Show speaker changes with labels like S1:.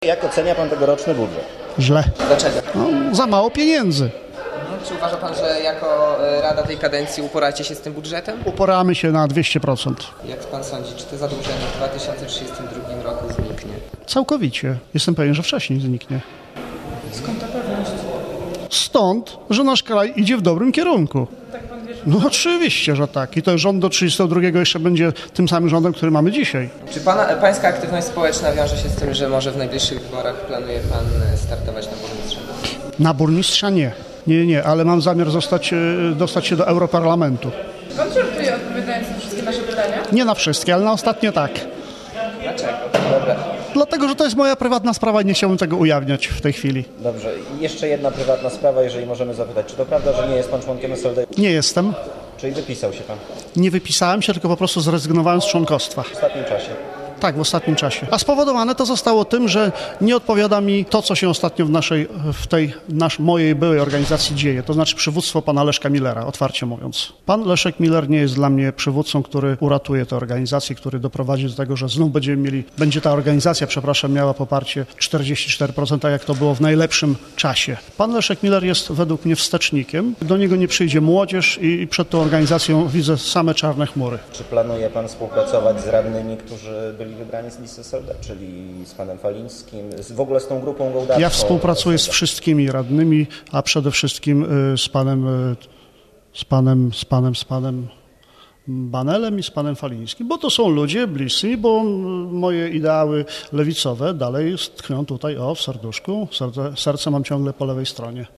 S1: Jak ocenia pan tegoroczny budżet?
S2: Źle.
S3: Dlaczego?
S2: No, za mało pieniędzy.
S3: Czy uważa pan, że jako Rada tej kadencji uporacie się z tym budżetem?
S2: Uporamy się na 200%.
S3: Jak pan sądzi, czy to zadłużenie w 2032 roku zniknie?
S2: Całkowicie. Jestem pewien, że wcześniej zniknie.
S4: Skąd ta pewność?
S2: Stąd, że nasz kraj idzie w dobrym kierunku.
S4: Tak pan wierzy?
S2: No oczywiście, że tak. I ten rząd do 32 jeszcze będzie tym samym rządem, który mamy dzisiaj.
S3: Czy pańska aktywność społeczna wiąże się z tym, że może w najbliższych wyborach planuje pan startować na burmistrza?
S2: Na burmistrza nie. Nie, ale mam zamiar dostać się do Europarlamentu.
S4: Pan żartuje, odpowiadając na wszystkie nasze pytania?
S2: Nie na wszystkie, ale na ostatnie tak.
S3: Dlaczego? Dobra.
S2: Dlatego, że to jest moja prywatna sprawa i nie chciałbym tego ujawniać w tej chwili.
S1: Dobrze, i jeszcze jedna prywatna sprawa, jeżeli możemy zapytać. Czy to prawda, że nie jest pan członkiem SLD?
S2: Nie jestem.
S1: Czyli wypisał się pan
S2: Nie wypisałem się, tylko po prostu zrezygnowałem z członkostwa.
S1: w ostatnim czasie?
S2: Tak, w ostatnim czasie. A spowodowane to zostało tym, że nie odpowiada mi to, co się ostatnio w mojej byłej organizacji dzieje, to znaczy przywództwo pana Leszka Millera, otwarcie mówiąc. Pan Leszek Miller nie jest dla mnie przywódcą, który uratuje tę organizację, który doprowadzi do tego, że znów będzie ta organizacja, miała poparcie 44%, tak jak to było w najlepszym czasie. Pan Leszek Miller jest według mnie wstecznikiem, do niego nie przyjdzie młodzież i przed tą organizacją widzę same czarne chmury.
S1: Czy planuje pan współpracować z radnymi, którzy byli wybrani z listy SLD, czyli z panem Falińskim, w ogóle z tą grupą gołdacką?
S2: Ja współpracuję z wszystkimi radnymi, a przede wszystkim z panem Banelem i z panem Falińskim, bo to są ludzie bliscy, bo moje ideały lewicowe dalej tkwią tutaj w serduszku. Serce mam ciągle po lewej stronie.